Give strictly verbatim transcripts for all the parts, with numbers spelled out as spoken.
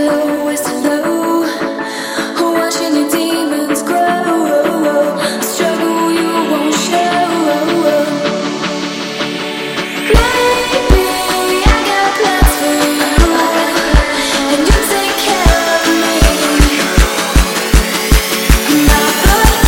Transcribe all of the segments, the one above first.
low, wasted low, watching your demons grow. Struggle you won't show. Maybe I got plans for you, and you take care of me. My blood,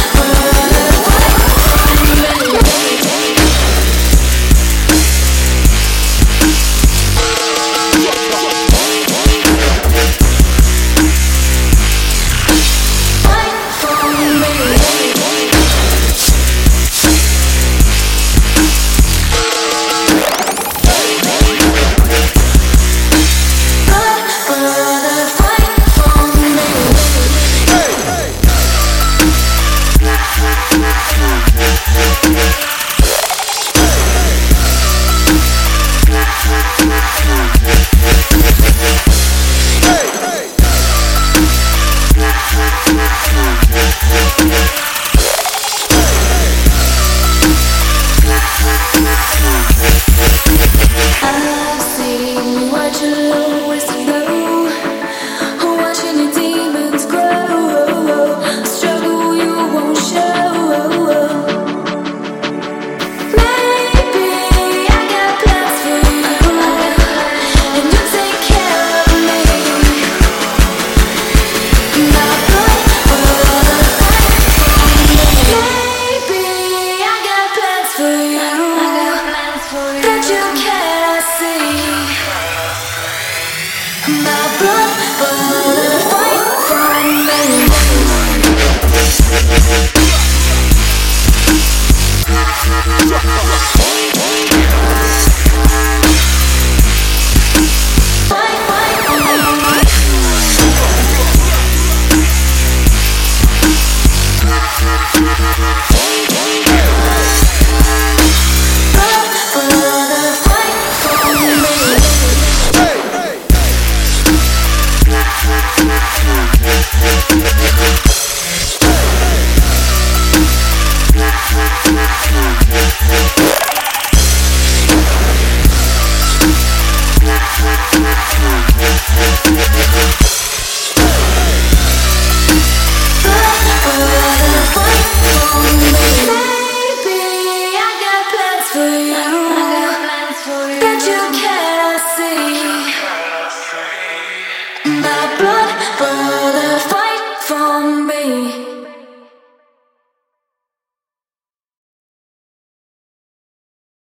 I've seen you watch your low, wasted low, watching your demons grow. Struggle you won't show. Maybe I got plans for you, and you take care of me. My blood, maybe I got plans for you that you cannot see. My blood, fight for me. Fight, fight for me. Fight, fight for me.